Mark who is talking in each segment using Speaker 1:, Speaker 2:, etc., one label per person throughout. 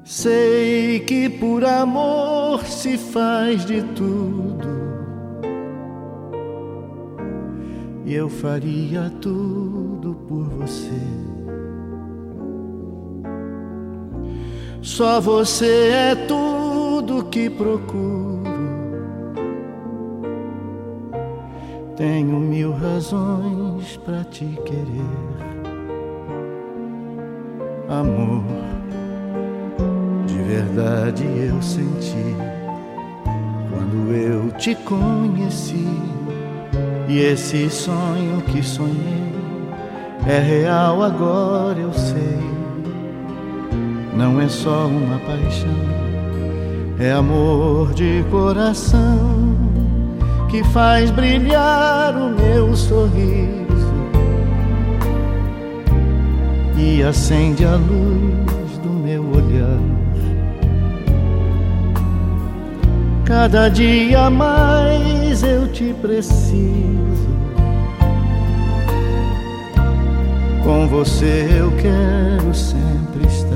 Speaker 1: Sei que por amor se faz de tudo, e eu faria tudo por você. Só você é tudo que procuro. Tenho mil razões pra te querer. Amor, de verdade eu senti quando eu te conheci. E esse sonho que sonhei é real, agora eu sei. Não é só uma paixão, é amor de coração que faz brilhar o meu sorriso e acende a luz do meu olhar. Cada dia mais eu te preciso. Com você eu quero sempre estar.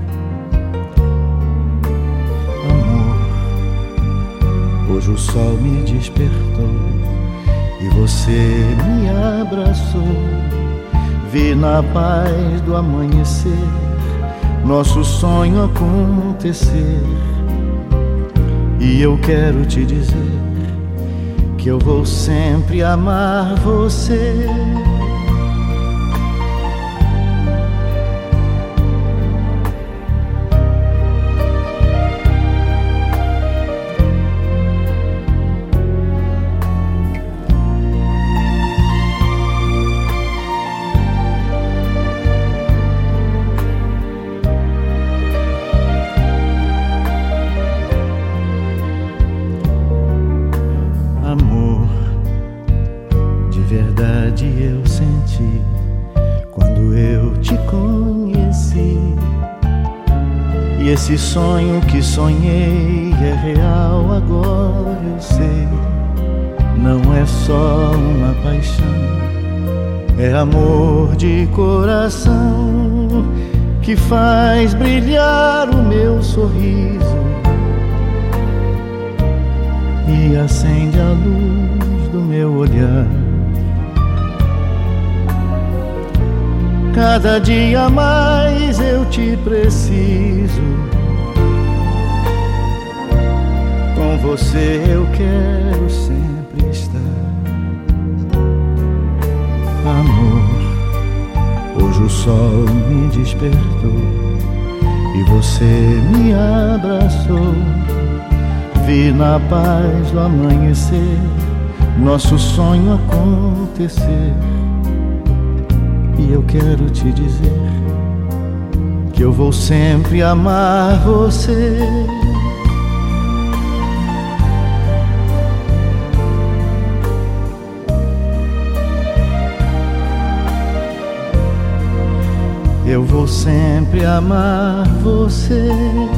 Speaker 1: Amor, hoje o sol me despertou e você me abraçou. Vi na paz do amanhecer nosso sonho acontecer. E eu quero te dizer que eu vou sempre amar você. Verdade eu senti quando eu te conheci. E esse sonho que sonhei é real, agora eu sei. Não é só uma paixão, é amor de coração que faz brilhar o meu sorriso e acende a luz do meu olhar. Cada dia mais eu te preciso. Com você eu quero sempre estar. Amor, hoje o sol me despertou e você me abraçou. Vi na paz do amanhecer nosso sonho acontecer. E eu quero te dizer que eu vou sempre amar você. Eu vou sempre amar você.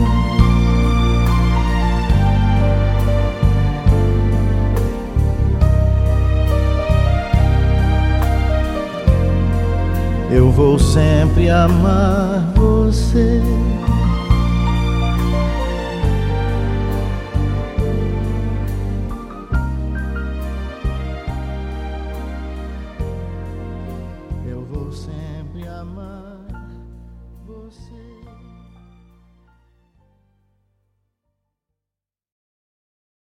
Speaker 1: Eu vou sempre amar você. Eu vou sempre amar você.